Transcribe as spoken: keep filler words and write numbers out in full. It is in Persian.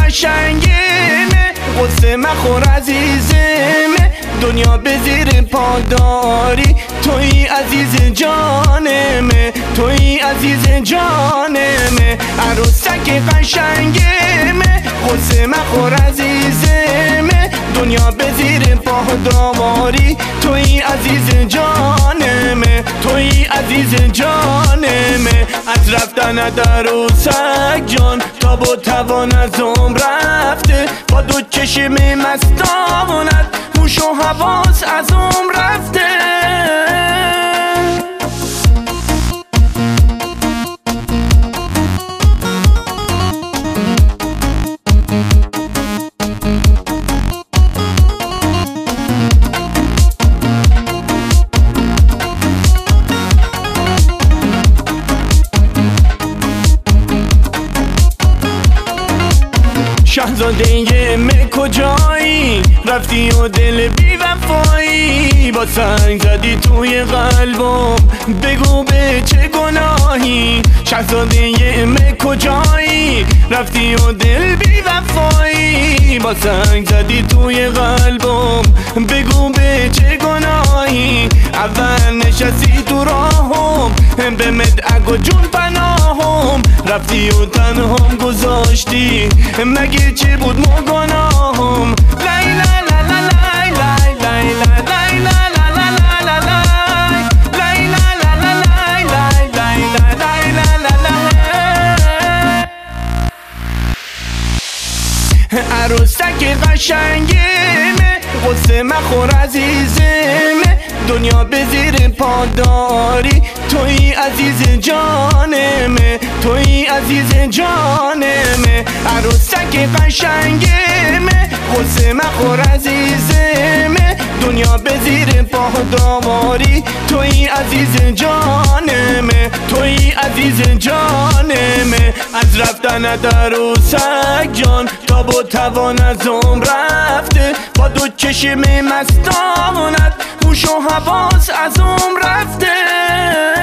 قشنگمه قصه مخور عزیزمه دنیا به زیر پاداری توی عزیز جانمه توی عزیز جانمه عروسک قشنگمه قصه مخور عزیزمه دنیا به زیر پاداری توی عزیز جانمه توی عزیز جانمه از رفتن در عروسک جان تاب و توان از عمر رفته با دو چشم مستانت هوش و حواس از عمر رفته شهزاده من کجایی رفتی و دل بی وفایی با سنگ زدی توی قلبم بگو به چه گناهی شهزاده من کجایی رفتی و دل بی وفایی با سنگ زدی توی قلبم بگو به چه گناهی اول نشستی تو راهم به مدعک و جون پناهم رفتی و تنهام گذاشتی مگه چی بود ما گناهم لای لای لای لای لای لای لای لای لای لای لای لای لای عروسک قشنگمه قصه مخور عزیزمه دنیا به زیر پاداری توی عزیز جانمه توی عزیز جانمه عروسک قشنگمه قصه مخور عزیزمه دنیا به زیر پاداری توی عزیز جانمه توی عزیز جانمه از رفتن در عروسک جان تاب و توان از عمر رفته با دو چشم مستانت هوش و حواس از عمر رفته